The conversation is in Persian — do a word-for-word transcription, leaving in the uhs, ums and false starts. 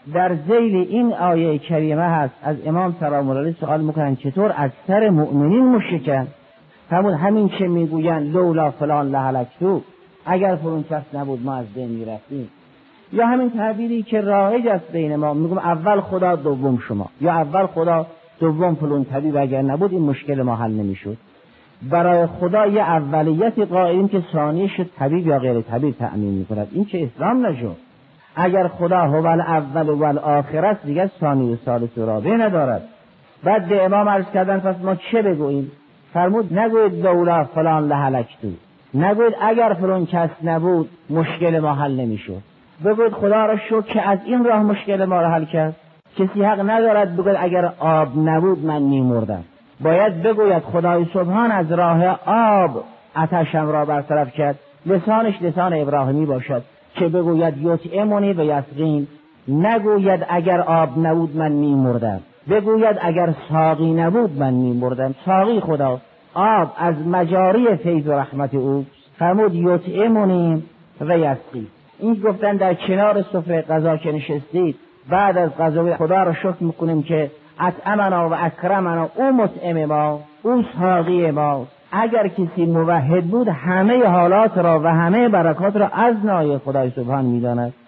در ذیل این آیه کریمه هست از امام سلام الله علیه سوال میکنن چطور از سر مؤمنین مشرکن؟ همون همین که میگوین لولا فلان لهلکتو، اگر فلان کس نبود ما از بین میرفتیم. یا همین تعبیری که رایج است بین ما، میگم اول خدا دوم شما، یا اول خدا دوم فلان طبیب، اگر نبود این مشکل ما حل نمیشد. برای خدا یه اولیت قائلیم که ثانی شد طبیب یا غیر طبیب تأمین میکند. این که اسلام نشد. اگر خدا هو الاول و الاخر است دیگه ثانی و ثالث و رابع ندارد. بعد به امام عرض کردن پس ما چه بگوییم؟ فرمود نگوید لولا فلان لهلکتو، نگوید اگر فلان کس نبود مشکل ما حل نمیشد. بگوید خدا را شکر که از این راه مشکل ما را حل کرد. کسی حق ندارد بگوید اگر آب نبود من میمردم. باید بگوید خدای سبحان از راه آب آتشم را برطرف کرد. لسانش لسان ابراهیمی باشد که بگوید یطعمنی و یسقین، نگوید اگر آب نبود من میمردم، بگوید اگر ساقی نبود من میمردم. ساقی خدا، آب از مجاری فیض و رحمت او. فرمود یطعمنی و یسقین. این گفتن در کنار سفره غذا که نشستید بعد از غذا خدا را شکر میکنیم که اطعمنا و اکرمنا، او مطعم ما، او ساقی ما. اگر کسی موحد بود همه حالات را و همه برکات را از نای خدای سبحان میداند.